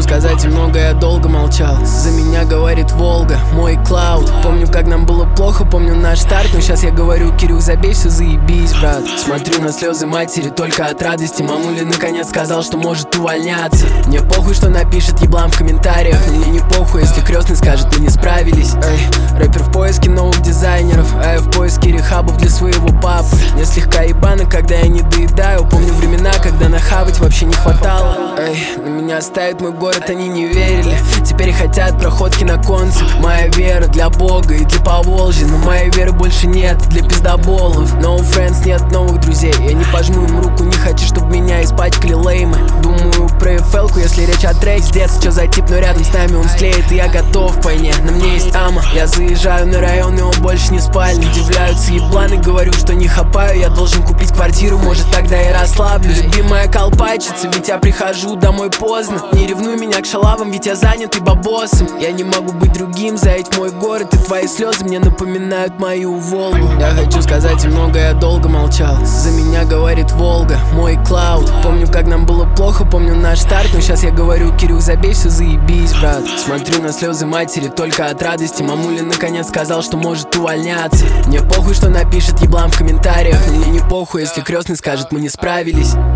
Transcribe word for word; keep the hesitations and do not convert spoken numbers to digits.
сказать, и много я долго молчал. За меня говорит Волга, мой Клауд. Помню, как нам было плохо, помню наш старт. Но сейчас я говорю: Кирюх, забей, все заебись, брат. Смотрю на слезы матери только от радости. Мамуля наконец сказал, что может увольняться. Мне похуй, что напишет еблам в комментариях, но мне не похуй, если крестный скажет: мы не справились. Эй, рэпер в поиске новых дизайнеров, а я в поиске рехабов для своего папы. Мне слегка ебано, когда я не доедаю. Помню времена, когда нахавать вообще не хватало. Эй, на меня ставит мой город, они не верили. Теперь хотят проходки на концерт. Моя вера для Бога и для Поволжья, но моей веры больше нет для пиздоболов. No friends, нет новых друзей. Я не пожму им руку, не хочу, чтобы меня испачкали леймы. Думаю про эф эл-ку, если речь о треке. Пиздец, что за тип, но рядом с нами он склеит, и я готов к войне. На мне есть ама, я заезжаю на район, и он больше не спальник. Удивляются ебланы, говорю, что не хапаю. Я должен купить квартиру, может тогда и расслаблюсь. Любимая колпачица, ведь я прихожу домой поздно. Не ревнуй меня к шалавам, ведь я занят и бабосом. Я не могу быть другим, за ведь мой город. И твои слезы мне напоминают мою Волгу. Я хочу сказать, и много я долго молчал. За меня говорит Волга, мой Клауд. Помню, как нам было плохо, помню наш старт. Но сейчас я говорю: Кирюх, забей, все заебись, брат. Смотрю на слезы матери только от радости. Мамуля наконец сказал, что может увольняться. Мне похуй, что напишет еблам в комментариях, но мне не похуй, если крестный скажет: мы не справились.